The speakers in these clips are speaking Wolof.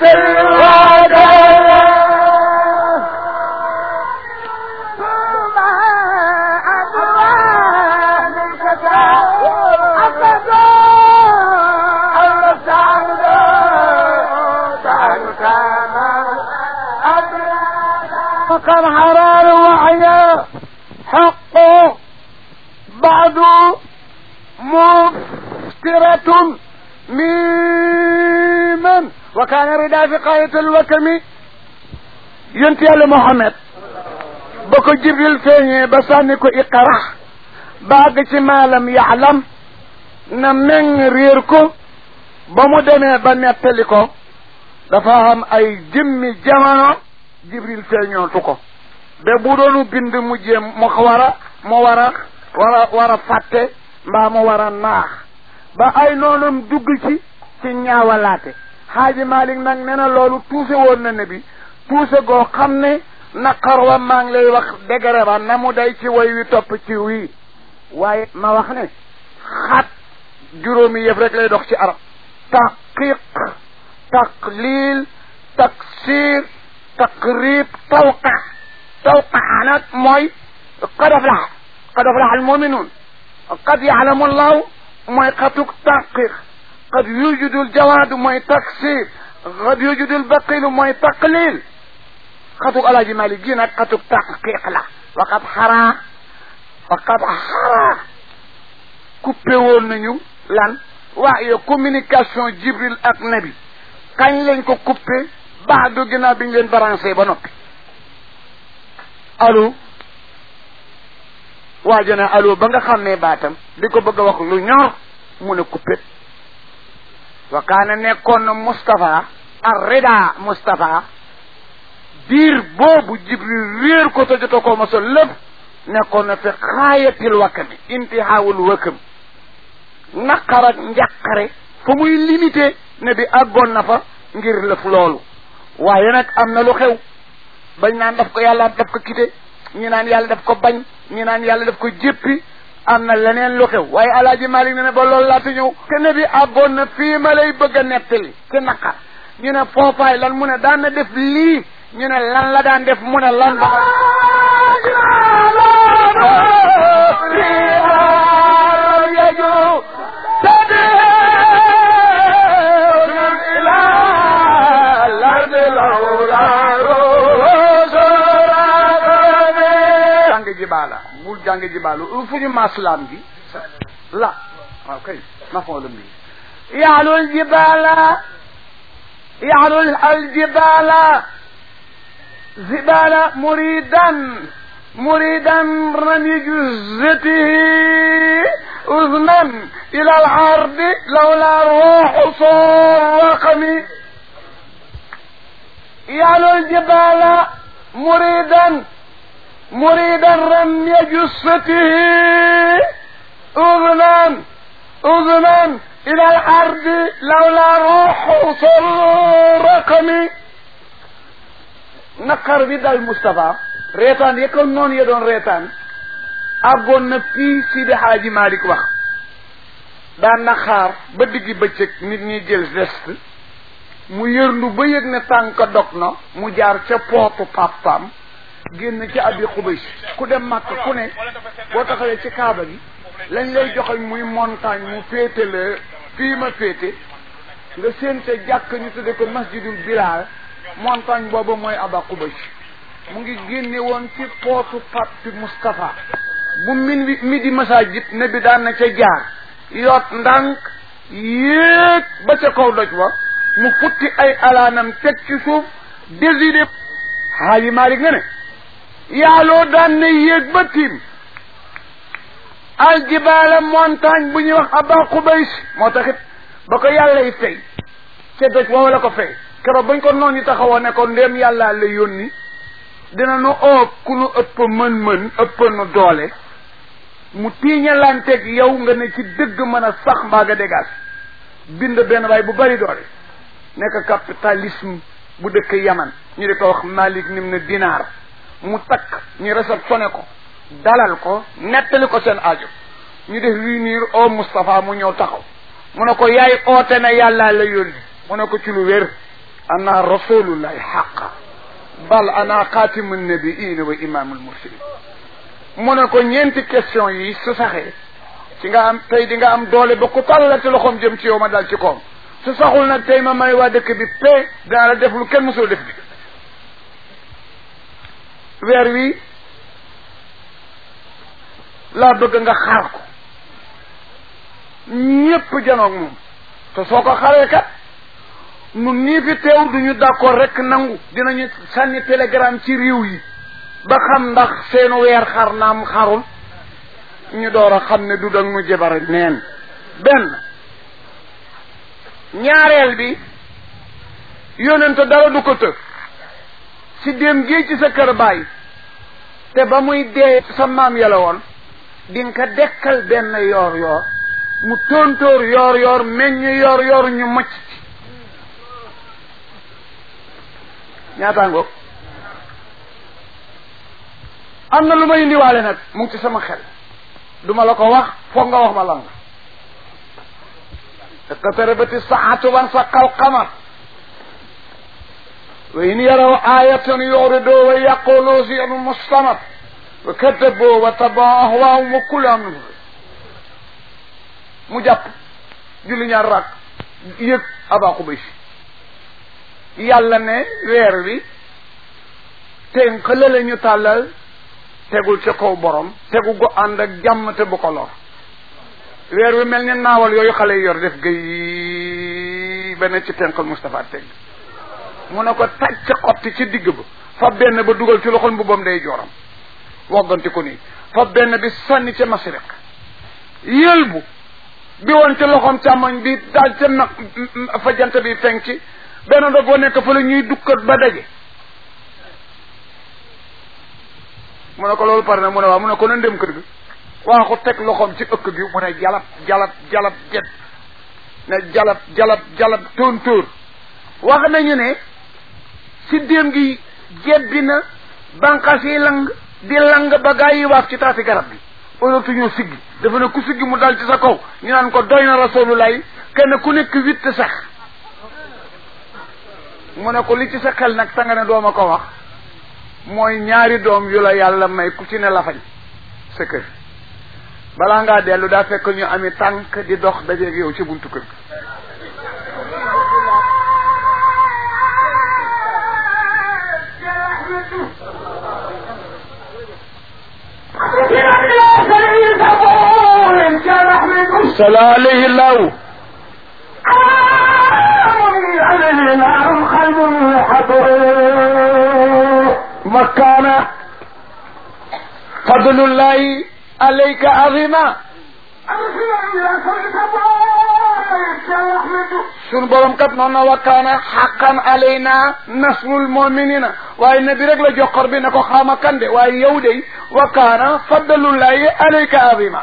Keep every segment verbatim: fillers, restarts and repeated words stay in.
كان حرار وعيا حقه بعد مفترة ميما وكان رداء في قاية الوكم ينتي على محمد بكو جبريل فيني بسانيكو اقرأ بعد ما لم يعلم نمن ريركو بمدنة بنيتلكو دفاهم اي جمي جمانو jibril feeñootu ko ba bu doonu bind mu jéem mu wara mu war a war a war a fàtte mbaa mu war a naax ba ay noonam dugg ci ci ñaawalaate xaaji Malik nag nee na loolu tuuse woon na ne bi tuuse goo xam ne naqar wa maa ngi lay wax dégare ba na mu day ci way wi topp ci wii waaye ma wax ne xat juróomi yëf rek lay dox ci arab taqiq taqlil taksir تقريب توقع توقع عنات موي قد افلح قد افلح المؤمنون قد يعلم الله موي قتك تحقيق قد يوجد الجواد موي تكسير قد يوجد البقيل موي تقليل قتك على جمال جينا قتك تحقيق لا وقد حرا وقد حرا كوبيون نيو لان وايو كومونيكاسيون جبريل اك نبي كاñ lañ ko coupé baadu ginnaaw bi ñu leen branché ba noppi allo waaja ne allo ba nga xam ne baatam di ko bëgg a wax lu ñor mu ne coupé wa kaana nekkoon na Moustapha ar rida Moustapha biir boobu Jibril réer ko te jota ko mosal lépp nekkoon na fi xaayatil wakkami intihaawul wakkam naqar ak njàqare fa muy limité ne bi àggoon na fa ngir lëf loolu waaye nag am na lu xew bañ naan daf ko yàlla daf ko kite ñi naan yàlla daf ko bañ ñi naan yàlla daf ko jéppi am na leneen lu xew waaye alaaji Malik ne ne ba loolu laata ñëw te ne bi àggoon na fii ma lay bëgg a nettali ci naqar ñu ne foofaay lan mu ne daan na def lii ñu ne lan la daan def mu ne lan ba jibala bul jàng jibalu fu ñu maslam gi la waaw kay ma fo lu mi ya'lul jibala ya'lul aljibala zibala muridan muridan rami juzatihi uzman ila al-ard lawla ruhu sarqami ya'lul jibala muridan مريدا رمي جثته اذنا اذنا الى الارض لولا روح رقمي نقر بدا المصطفى ريتان يكون نون يدون ريتان اغون نفي سيدي حاجي مالك واخ دا نخار با ديغي بيتك نيت ني جيل vest mu yërndu ba yëg ne tànk dog na mu jaar ca pootu papam génn ci abi xubays ku dem màkk ku ne boo taxawee ci kaaba gi lañ lay joxañ muy montagne mu féete la fii ma féete nga séente jàkk ñu tudde ko masjidul bilal montagne boobu mooy aba xubays mu ngi génne woon ci pootu papi Moustapha bu min wi midi masajid ne bi daan na ca jaar yoot ndànk yéeg ba ca kaw doj wa mu futti ay alaanam teg ci suuf désidé Haaji Malik nga ne yaaloo daan na yéeg ba tiim aljibaala montagne bu ñuy wax aba xubays moo taxit ba ko yàlla yi fay ca doj woowa la ko fay keroog bañ ko noonu taxawoo ne ko ndéem yàlla la yónni dina nu ëpp ku nu ëpp mën-mën ëpp nu doole mu tiiñalanteeg yow nga ne ci dëgg mën a sax mbaa nga dégaas bind benn waay bu bari doole nekk capitalisme bu dëkk Yaman ñu di ko wax Malik nim na dinaar mu takk ñu réceptionné ko dalal ko nettali ko seen aajo ñu def réunir au Moustapha mu ñëw taxaw mu ne ko yaay oote na yàlla la yónni mu ne ko ci lu wér ana rasulullahi xaqa bal ana xaatimu nabiina wa imaamul mursalin mu ne ko ñeenti question yi su saxee ci nga am tey di nga am doole ba ku tàllati loxoom jëm ci yow ma dal ci koom su saxul nag tey ma may waa dëkk bi paix dana la def lu kenn mësul def bi weer wi laa bëgg nga xaar ko ñépp janoog moom te soo ko xaree kat nun nii fi teew duñu d'accord rek nangu dinañu sànni télégramme ci réew yi ba xam ndax seenu weer xar naam xarul ñu door a xam ne du dag nu jabar neen benn ñaareel bi yónnente dara du ko tëf si dem gi ci sa kër baay te ba muy dee sa maam yàlla woon di nga ko dekkal benn yoor yoor mu tóontóor yoor yoor meññ yoor yoor ñu macc ci ñaataango am na lu ma indiwaale nag mu ngi ci sama xel duma la ko wax foog nga wax ma lan la iqtarabati saa'atu wanshaqa al-qamar wa in yaraw aayatan yu'ridu wa yaqulu sihrun mustamar wa kaddabu wa tabaa ahwaahum wa kullu amrin mu jàpp julli ñaar rak yëg Abaa Xubays yàlla ne weer wi tenk la la ñu tàllal tegul ca kaw borom tegu gu ànd ak jàmm te bu ko lor weer wi mel ni naawal yooyu xale yi yor def gay benn ci tenkal Moustapha teg mu ne ko tàcc xotti ci digg ba fa benn ba dugal ci loxol mbubbam day jooram wogganti ko nii fa benn bi sànni ca masriq yëlbu bi woon ca loxoom càmmoñ bi daal ca nag fa jant bi fenk ci benn dog boo nekk fa la ñuy dukkat ba daje mu ne ko loolu pare na mu ne waaw mu ne ko nan dem kër gi waa ko teg loxoom ci ëkk gi mu ne jalab jalab jalab jet ne jalab jalab jalab tóontóor wax nañu ne si déem gi jebbi na banqaas yi lang di lang ba gaa yi waaf ci taati garab bi olatu ñoo siggi dafa ne ku siggi mu dal ci sa kaw ñu naan ko doy na rasulullah kenn ku nekk witt sax mu ne ko li ci sa xel nag ta nga ne dooma ko wax mooy ñaari doom yu la yàlla may ku ci ne la fañ sa kër balaa ngaa dellu daa fekk ñu ami tànk di dox dajeeg yow ci buntu kër sala alayhi law مكان فضل الله عليك عظيما sun borom kat noonu na wakkaana xaqan alayna nasrul muminina waaye nabi rek la joxor bi ne ko xaama kan de waaye yow de wakkaana fadlullahi alayka azima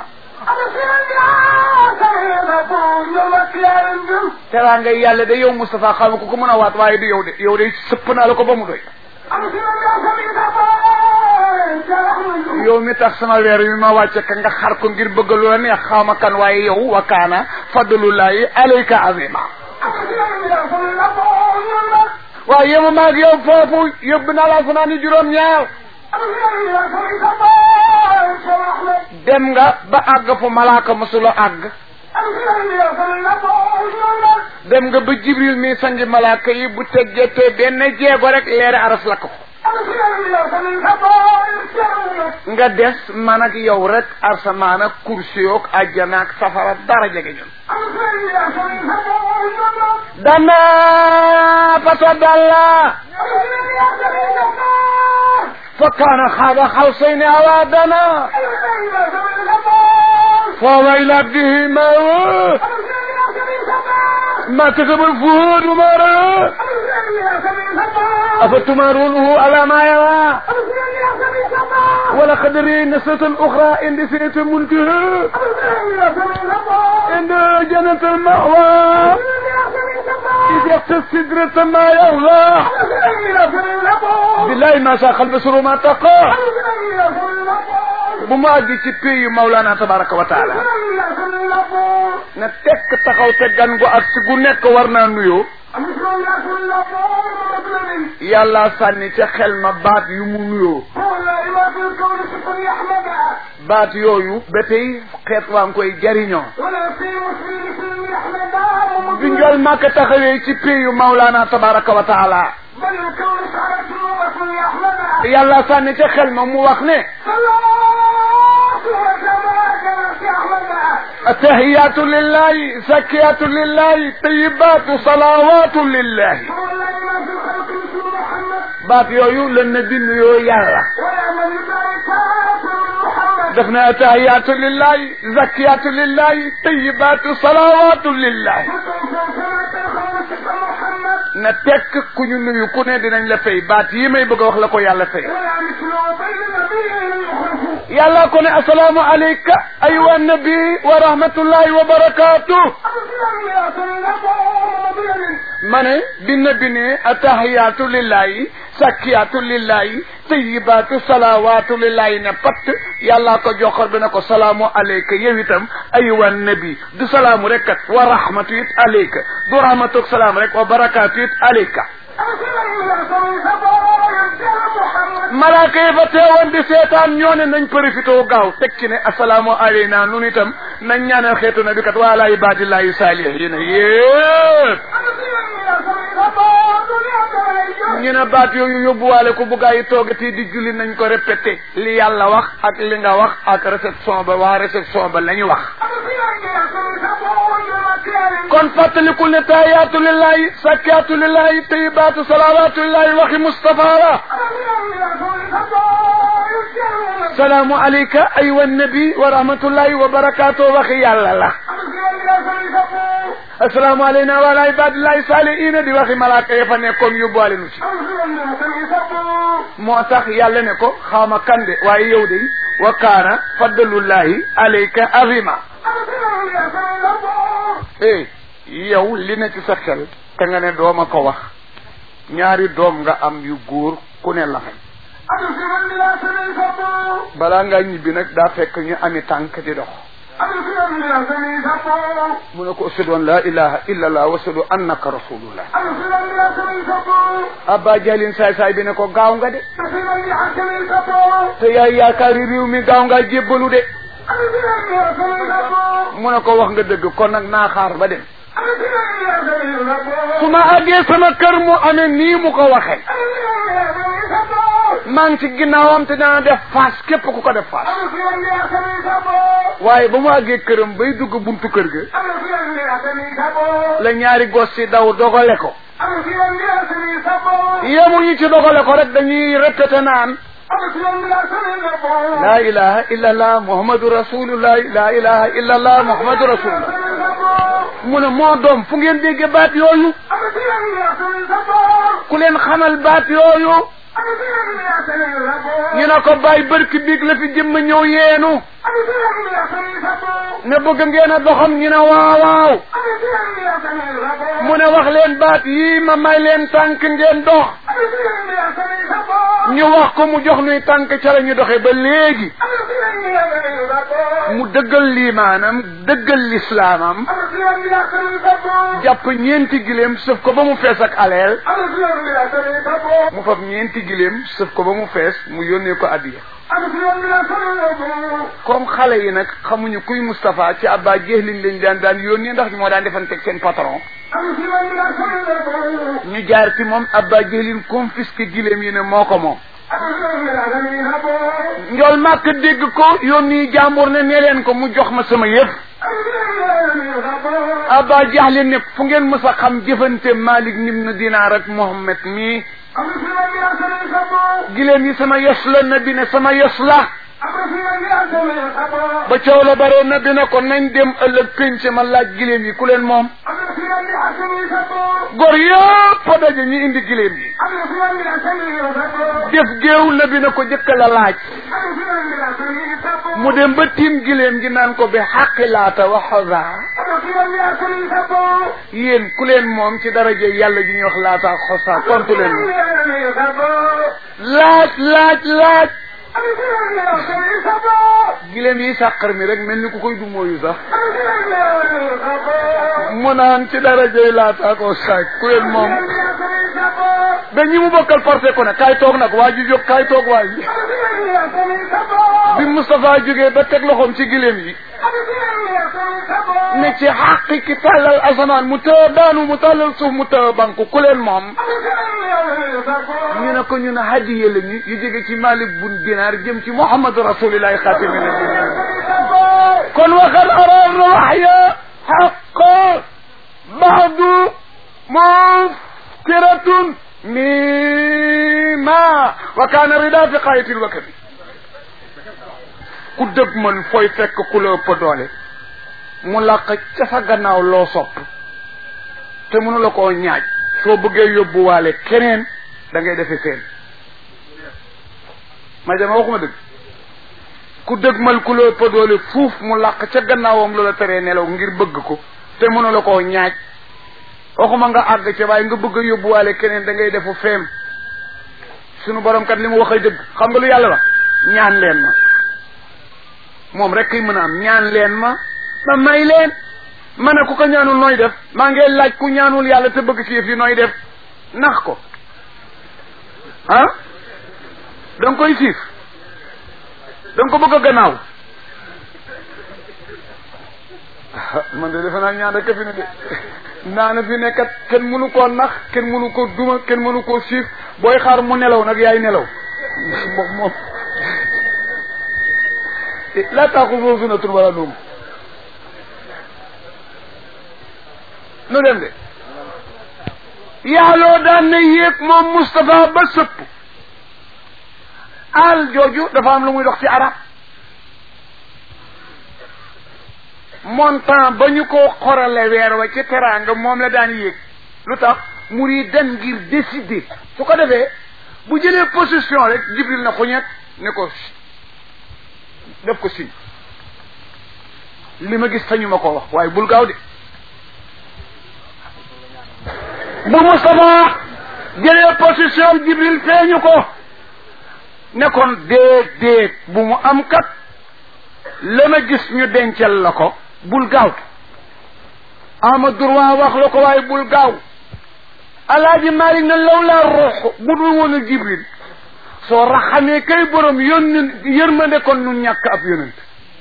teraa ngay yàlla de yow Moustapha xaama ko ko mën a waat waaye du yow de yow de sëpp naa la ko ba mu doy yow mi tax sama weer wi ma wàcce ka nga xar ko ngir bëgg lu la neex xawma kan waaye yow wa kaana fadlullahi alayka azima waaye yema maag yow foofu yóbbu naa la fanaan ni juróom ñaar dem nga ba àgg fu malaaka mosula àgg dem nga ba jibril mi sangi malaaka yi bu teggetee benn jeego rek leere aras la ko nga des man ak yow rek arsamaan ak kursiyoog àjjana ak safara dara jege ñun dana fata dalla fa kaana xaaba xawsayni aw adnaa fa wayla abdihi ma ما كتب الفهود ما رأى أفتمارونه على ما يرى ولقد رأى نسرة أخرى عند سنة منتهى عند جنة المأوى إذ يقصى السدرة ما يغلى بالله ما ساق البصر ما تقى bu ma àgg ci pays Mawlana tabaraka wa taala na tekk taxaw te gan gu ak si gu nekk war naa nuyoo yàlla sànni ca xel ma baat yu mu nuyoo baat yooyu ba tey xeet waa ngi koy jariñoo bi njol màkk taxawee ci péyu Mawlana tabaraka wa taala yàlla sànni ca xel ma mu wax ne التحيات لله زكيات لله طيبات صلوات لله baat yooyu la nabi nuyoo yàlla def na atahiyatu lillahi zakiyatu lillahi tayyibatu salawatu lillahi na tekk ku ñu nuyu ku ne dinañ la fay baat yi may bëgg a wax la ko yàlla fay yàlla ko ne assalaamu alayka aywa nabi wa rahmatullahi wa barakatuh ma ne bi nabi ne atahiyatu lillahi sakiyatu lillahi tayyibatu salawatu lillahi ne pat yàlla ko joxor bi ne ko salaamu alayka yow itam aywa nabi du salaamu rek kat wa rahmatu it alayka du rahmatu ak salaam rek wa barakatu it alayka malaaka yi fa teewoon di seetaan ñoo ne nañ profité gaaw teg ci ne assalaamu alayna nun itam nañ ñaanal xeetu na bi kat wa ala ibadillahi saalihiina yépp ñu ne baat yooyu yóbbuwaale ko bu gaa yi toogati di julli nañ ko répété li yàlla wax ak li nga wax ak réception ba waa réception ba la ñu wax kon fàttaliku ne taayaatu lillahi sakyaatu lillahi tayibaatu salawaatu lillahi waxi Mustafa la salaamu alayka aywa nabi wa rahmatullahi wa barakaatu waxi yàlla la assalaamu alayna wa ala ibadillahi saalihiina di waxi malaaka ya fa nekkoon yóbbuwaale nu ci moo tax yàlla ne ko xawma kande waaye yow de wa kaana fadlullahi alayka azima eh yow li ne ci sa xel te nga ne dooma ko wax ñaari doom nga am yu góor ku ne la fay balaa ngaa ñibbi nag daa fekk ñu ami tànk di dox mu ne ko ashhadu an la ilaha illa allah wa ashhadu annaka rasulullah abba jalin saay saay bi ne ko gaaw nga de te yaay yaakaari réew mi gaaw nga jébbalu de mu ne ko wax nga dëgg kon nag naa xaar ba dem su ma àggee sama kër mu amee nii mu ko waxee maa ngi ci ginnaawam te dana def face képp ku ko def face waaye ba mu àggee këram bay dugg buntu kër ga la ñaari gos ci daw dogale ko yemuñu ci dogale ko rek dañuy répété naan la ilaha illa allah muhammadu rasulullah la ilaha illa allah muhammadu rasulullah mu ne moo doom fu ngeen dégge baat yooyu ku leen xamal baat yooyu ñu ne ko bàyyi bërki biig la fi jëmm ñëw yeenu ne bëgg ngeen a doxam ñu ne waaw waaw mu ne wax leen baat yii ma may leen tànk ngeen dox ñu wax ko mu jox nuy tànk ca la ñu doxe ba léegi mu dëggal liimaanam dëggal lislaamam jàpp ñeenti gileem sëf ko ba mu fees ak aleel mu fab ñeenti gileem sëf ko ba mu fees mu yónnee ko addiya comme xale yi nag xamuñu kuy Moustapha ci abba jeexlin lañ daan daan yónnee ndax moo daan defanteeg seen patron ñu jaar ci moom abba jeexlin confisqué gileem yi ne moo ko moom njool màkk dégg ko yónni jàmbur ne nee leen ko mu jox ma sama yëf abba jeexlin ne fu ngeen mës a xam jëfante Malik ibn Dinaar ak Muhammad mii gileem yi sama yos la nabi ne sama yos la ba coow la bare nabi ne ko nañ dem ëllëg pénc ma laaj gileem yi ku leen moom góor yëpp a daje ñu indi gileem yi def géew nabi ne ko jëkk la laaj mu dem ba tiim gileem gi naan ko bi xaqi laata wa xosa yéen ku leen moom ci daraje yàlla ji ñuy wax laata ak xosa tontu leen laaj laaj laaj gileem yi sàqar mi rek mel ni ku koy du mooyu sax mu naan ci darajey laata ko saaj ku leen moom ba ñi mu bokkal porté ko ne kaay toog nag waa ji jóg kaay toog waa ji bi Moustapha jógee ba teg loxoom ci gileem yi ne ci xaqi ki tàllal asamaan mu tëë daanu mu tàllal suuf mu tëë banku ku leen moom ñu ne ko ñu ne hadiye la ñu yu jóge ci Malik bun Dinaar jëm ci Muhammadu rasulillahi xaatimi nabiyin kon waxal araar waxya xaqa baadu muftiratun mima wa kaana rida fi xayatil wakami ku dëgg man fooy fekk ku la ëpp doole mu làq ca sa gannaaw loo sopp te mënu la koo ñaaj soo bëggee yóbbuwaale keneen da ngay defe seen ma dama waxuma dëgg ku dëgg mal ku la ëpp doole fuuf mu làq ca gannaawam loola teree nelaw ngir bëgg ko te mënu la koo ñaaj waxuma nga àgg ca waaye nga bëgg a yóbbuwaale keneen da ngay defu feem sunu borom kat li mu wax ay dëgg xam nga lu yàlla wax ñaan leen ma moom rek kay mën a am ñaan leen ma ma may leen ma ne ku ko ñaanul nooy def maa ngi laaj ku ñaanul yàlla te bëgg ci yëf yi nooy def nax ko ah da nga koy siif da nga ko bëgg a gannaaw man de defe naa ñaan rek fi ne de naana fi nekkat kenn mënu koo nax kenn mënu ko duma kenn mënu koo siif booy xaar mu nelaw nag yaay nelaw moom moom laa taaxuzuhu sinatun wala nawm nu dem de yaaloo daan na yéeg moom Moustapha ba sëpp al jooju dafa am lu muy dox ci arab montant ba ñu ko xorale weer wa ci teraanga moom la daan yéeg lu tax muri dan ngir décider su ko defee bu jëlee position rek Jibril na xuñet ne ko def ko signe li ma gis sañu ma ko wax waaye bul gaaw de bu Moustapha jëlee position Jibril feeñu ko ne kon déet déet bu mu am kat la ma gis ñu dencal la ko bul gaaw ama droit wax la ko waaye bul gaaw Alaaji Maalik na law laa ruux bu dul woon a Jibril soo raxamee kay borom yónni yërmande kon nu ñàkk ab yonent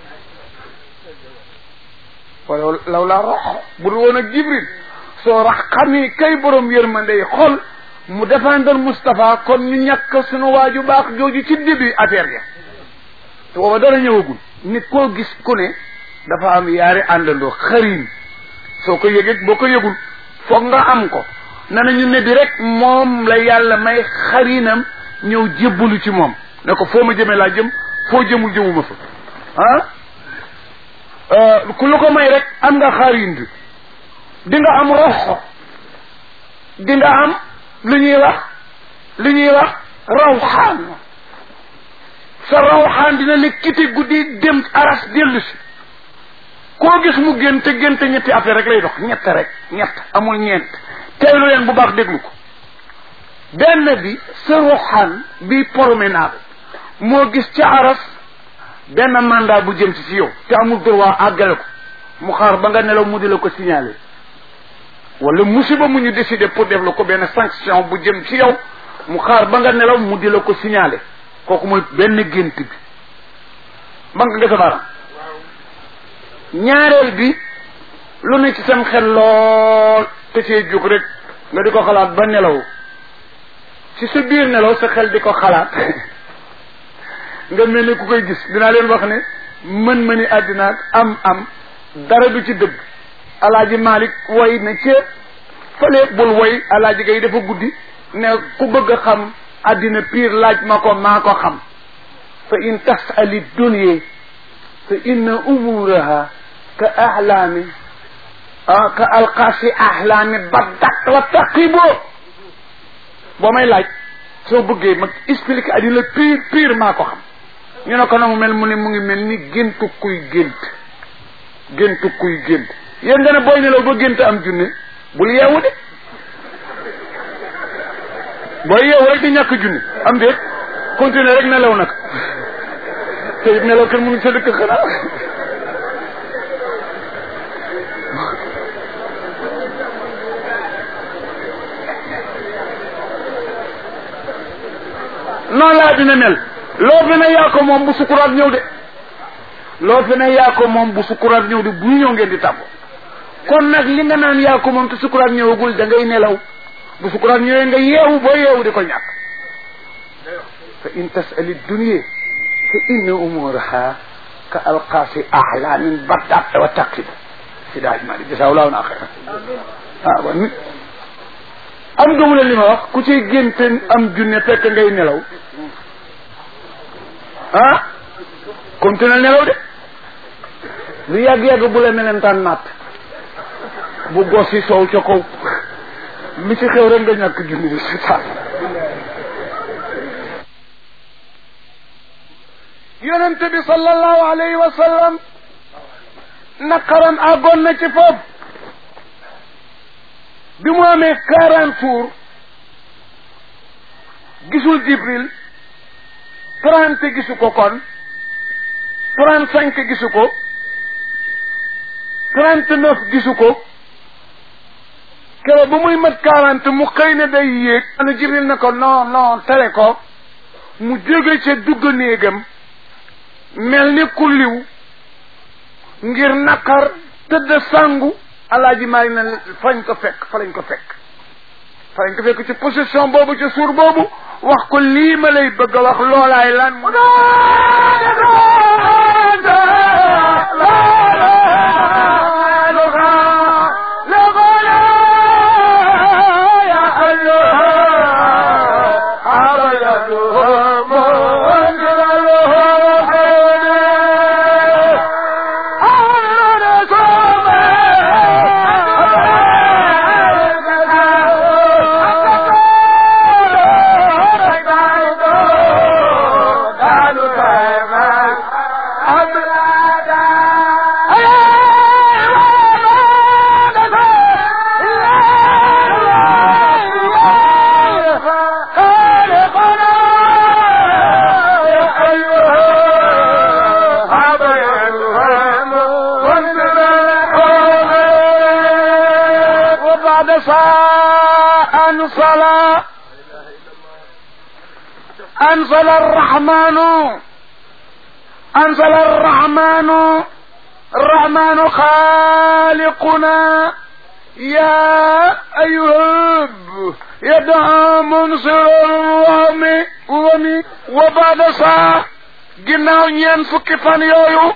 wala law laa ruux bu dul woon a Jibril soo raxamee kay borom yërmande yi xol mu défendre Moustapha kon ñu ñàkk sunu waaju baax jooju ci début affaire ga te booba dara ñëwagul nit koo gis ku ne dafa am yaari àndandoo xarin soo ko yëgee boo ko yëgul foog nga am ko nana ñu ne bi rek moom la yàlla may xarinam ñëw jébbalu ci moom ne ko foo ma jëmee laa jëm foo jëmul jëmuma fa ah ku lu ko may rek am nga xarin bi di nga am roxo di nga am lu ñuy wax lu ñuy wax rawxaan sa rawxaan dina ne kiti guddi dem aras dellu si koo gis mu génte génte ñetti affaire rek lay dox ñett rek ñett amul ñeent teewlu leen bu baax déglu ko benn bi sa rawxaan bi promenade moo gis ca aras benn mandat bu jëm ci ci yow te amul droit àggale ko mu xaar ba nga nelaw mu di la ko signaler wala musiba mu ñu décider pour def la ko benn sanction bu jëm ci yow mu xaar ba nga nelaw mu di la ko signaler kooku mooy benn gént bi ba nga sa baaraam ñaareel bi lu ne ci sam xel lool te cee jóg rek nga di ko xalaat ba nelaw ci sa biir nelaw sa xel di ko xalaat nga mel ni ku koy gis dinaa leen wax ne mën-mëni àddina ak am am dara du ci dëgg Alaaji Malik way na ci fële bul way alaaji gay dafa guddi ne ku bëgg a xam àddina piir laaj ma ko maa ko xam fa in tasali dunya fa inna umuraha ka ahlaami ka alqaasi ahlaami baddak wa taqiboo boo may laaj soo bëggee ma expliqué àddina piir piir maa ko xam ñu ne ko na mu mel mu ne mu ngi mel ni géntu kuy gént géntu kuy gént yéen nga ne booy nelaw ba gént am junne bul yeewu de booy yeewu rek di ñàkk junne am déet continuer rek nelaw nag te nelaw kenn mënu ca dëkk xanaa noonu laa dina mel loo fi ne yaa ko moom bu sukuraat ñëw de loo fi ne yaa ko moom bu sukuraat ñëw de bu ñëw ngeen di tàggu kon nag li nga naan yaa ko moom te sukuraat ñëwagul da ngay nelaw bu sukuraat ñëwee nga yeewu boo yeewu di ko ñàkk fa in tasali dunya fa inna umuraha ka alqaasi ahlaamin baddat wa taqib si daaj maa di gisaaw laaw naa xëy ah wa nit am gëmu leen li ma wax ku ciy génte am junne fekk ngay nelaw ah continué nelaw de lu yàgg-yàgg bu la melentaan natt bu gos yi soow ca kaw lu ci xew rek nga ñàkk junne di si taal yonente bi sallallahu alayhi wa sallam naqaram àggoon na ci foofu bi mu amee quarante jours gisul Jibril trente gisu ko kon trente cinq gisu ko trente neuf gisu ko keroog ba muy mat quarante mu xëy ne day yéeg ana Jibril ne ko non non tere ko mu jóge ca dugg néegam mel ni ku liw ngir naqar tëdd sangu alaaji maa ngi ne fañ ko fekk fa lañ ko fekk fa lañ ko fekk ci position boobu ci suur boobu wax ko lii ma lay bëgg a wax loolaay lan mu أنزل الرحمن أنزل الرحمن الرحمن خالقنا يا أيها يدعى منصر الوهم ومي وبعد ساعة ginnaaw ñeen fukki fan yooyu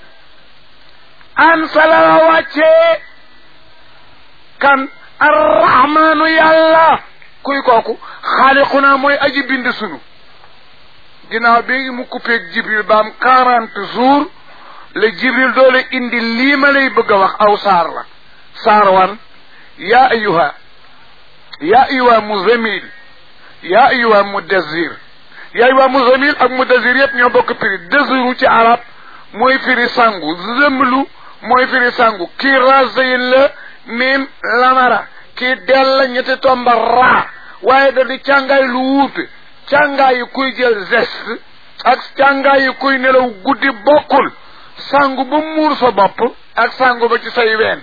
أنزل wàcce kan arrahmanu yàlla kuy kooku xaaliquna mooy aji bind sunu ginnaaw bi mu coupé Jibril ba am quarante jours la Jibril doole indi lii ma lay bëgg a wax aw saar la saar wan yaa ayuha yaa ayuha muzammil yaa ayuha mudazzir yaa ayuha muzammil ak mudazzir yëpp ñoo bokk firi dëziru ci arab mooy firi sangu zëmlu mooy firi sangu kii razayin la mim lamara kii del la ñetti tomba raa waaye da di càngaay lu wuute càngaay yi kuy jël geste ak càngaay yi kuy nelaw guddi bokkul sangu ba muur sa bopp ak sangu ba ci say ween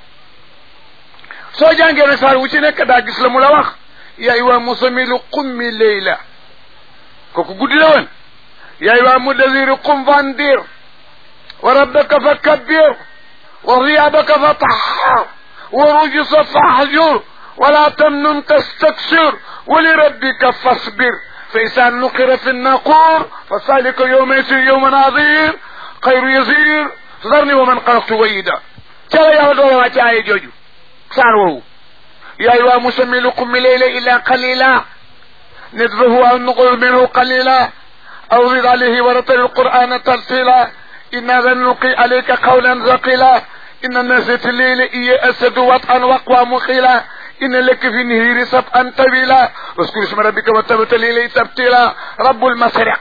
soo jàngee ne saar wu ci nekk daa gis la mu la wax yaay waa musamilu qummi leyla kooku guddi la woon yaay waa mudaziri qum fandir wa rabbaka fa kabbir wa riyabaka fa tahhar wa rujsa fahjur ولا تمنن تستكثر ولربك فاصبر فإذا نقر في الناقور فذلك يومئذ يوم عظيم خير يسير ذرني ومن خلقت وحيدا ترى يا دولة تاي جوجو سارو يا أيها المزمل قم الليل إلا قليلا نصفه أو نقل منه قليلا أو زد عليه ورتل القرآن ترتيلا إنا سنلقي عليك قولا ثقيلا إن نزلة الليل إيه أسد وطئا وأقوى مقيلا إن لك في النهير سبعا طويلا واذكر اسم ربك وتبتل إليه تبتيلا رب المشرق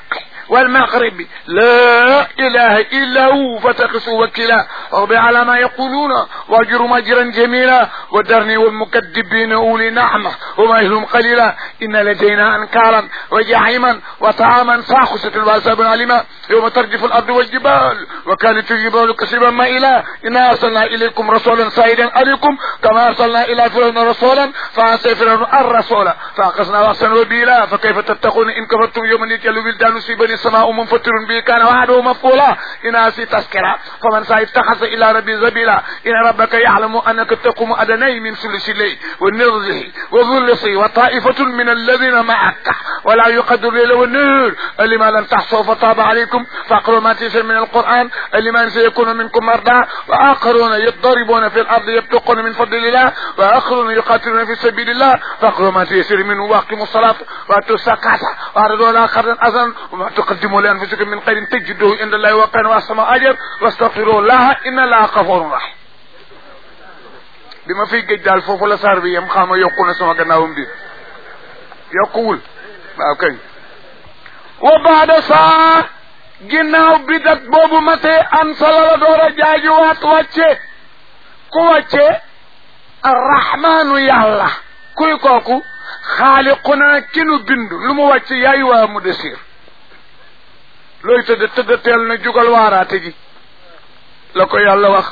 والمغرب لا إله إلا هو فتقسوا وكلا واغبر على ما يقولون واجر مجرا جميلا وذرني والمكذبين أولي نعمة ومهلهم قليلا إن لدينا أنكالا وجحيما وطعاما فاخسة وعذابا أليما يوم ترجف الأرض والجبال وكانت الجبال كثيبا مائلا إنا أرسلنا إليكم رسولا سعيدا عليكم كما أرسلنا إلى فرعون رسولا فعصى فرعون الرسول فأخذنا وأحسن وبيلا فكيف تتقون إن كفرتم يوما يجعل الولدان يصيبني السماء منفطر به كان وعده مفعولا إن أسي تذكرة فمن سعى اتخذ إلى ربي سبيلا إن ربك يعلم أنك تقوم أدني من ثلث الليل ونصفه وثلثه وطائفة من الذين معك ولا يقدر الليل والنهار لما لم تحصوا فتاب عليكم فاقروا ما تيسر من القرآن لمن سيكون منكم مرضى وآخرون يضربون في الأرض يبتغون من فضل الله وآخرون يقاتلون في سبيل الله فاقروا ما تيسر منه واقيموا الصلاة وآتوا الزكاة وأعرضوا عن آخرين أذى وما تقدموا لأنفسكم من خير تجدوه عند الله وكان وأحسن أجر واستغفروا الله إن الله غفور رحيم. بما في جدال فوفو لا سار بي يم خاما يقول سما غناوم دي يقول اوكي وبعد ساعة ginnaaw bi dat boobu matee am solo la door a jaajuwaat wàcce ku wàcce arrahmaanu yàlla kuy kooku xaaliquna ki nu bind lu mu wàcce yaay waa mu desir looy tëdd tëdd teel na jugal waaraate ji la ko yàlla wax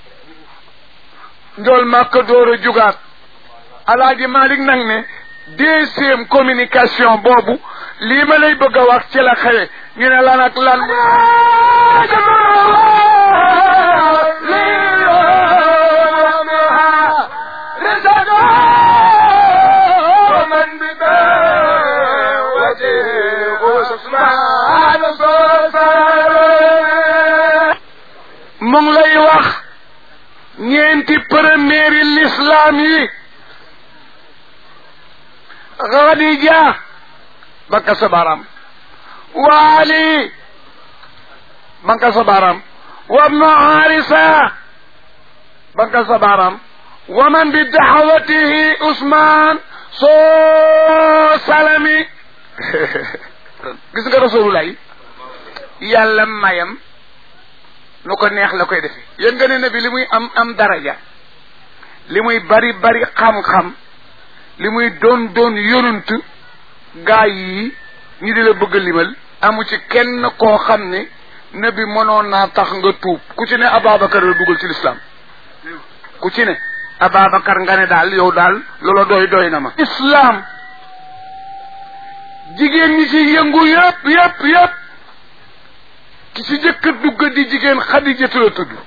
njool màkka door a jugaat alaaji Malik nag ne deuxième communication boobu lii ma lay bëgg a wax ci la xewe ñu ne lan ak lan mu ngi lay wax ñeenti première l'islam yi Khadija banka sa baram wa Ali banka sa baram wa ibn Harisa banka sa baram wa man bi da'watihi Usman so salami gis nga Rasulullah yàlla mayam nu ko neex la koy defe yéen nga ne nabi li muy am am daraja li muy bari bari xam-xam li muy doon doon yonent gaay yi ñi di la bëgg limal amu ci kenn koo xam ne nabi mënoon naa tax nga tuub ku ci ne Ababacar la dugal ci l'islam ku ci ne Ababacar nga ne daal yow daal loola doy doy na ma islam jigéen ñi ci yëngu yëpp yëpp yëpp ki ci jëkk dugg di jigéen Xadijatu la tudd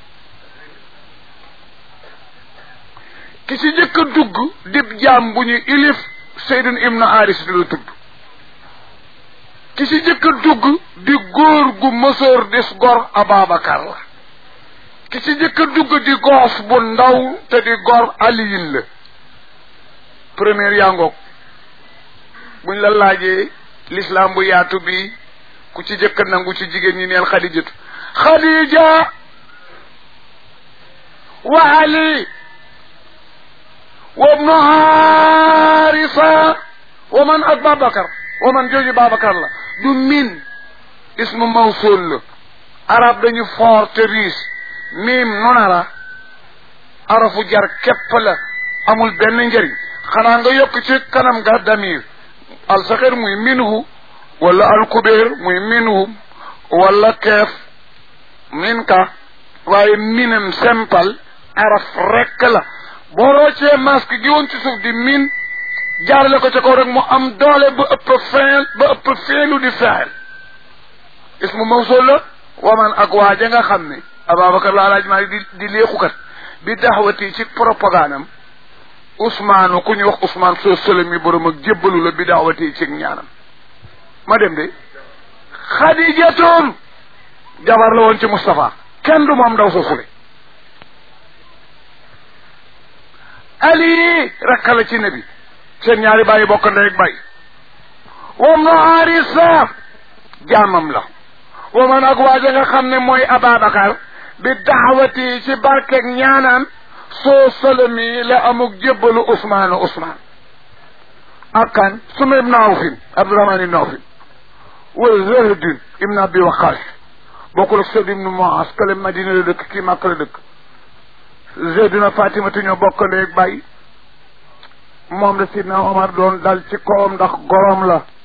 ki ci jëkk dugg dib jaam bu ñu ilif Seydun ibnu Haris di la tudd ki ci jëkk dugg di góor gu mësoor dis gor Ababacar la ki ci jëkk dugg di goos bu ndaw te di gor Aliyin la première yaa ngoog buñ la laajee l'islam bu yaatu bi ku ci jëkk nangu ci jigéen ñi neel Xadijatu Xadija wa Ali وابن حارثة ومن أبا بكر ومن جوجي بابكر لا دو من اسم موصول عرب دنيو فور تريس ميم نونارا عرفو جار كيب لا امول بن نجري خنا nga yok ci kanam ga damir al sakhir muy minhu wala al kubir muy minhum wala kef minka waye minam simple araf rek la boo roccee masque gi woon ci suuf di min jaarale ko ca kaw rek mu am doole ba ëpp feel ba ëpp feelu di feel ismu mawsul la waman ak waaja nga xam ne Ababacar la alaaj maa di di léexukat bi daxawati ci propagande am Ousmane ku ñu wax Ousmane soo sële mi borom ak jébbalu la bi daxawati ci ñaanam ma dem de Xadijatun jabar la woon ci Moustapha kenn du moom ndaw soo sule Ali rakkala ci nabi seen ñaari bàyyi bokk ndey ak bàyyi wa ibn Harisa jaamam la wa man ak waaja nga xam ne mooy Ababacar bi daxawati ci barkeeg ñaanaan soo salami la amuk jébbalu Ousmane Ousmane ak kan Suma ibn Awfin Abdourahmane ibn Awfin wa Zayd ibn Abi Waqaas bokkul ak Sayd ibn Muaaz kële Madina la dëkk kii Makka la dëkk Zayd na Fatimatu ñoo bokk léegi bàyyi moom la Sidna Omar doon dal ci kawam ndax gorom la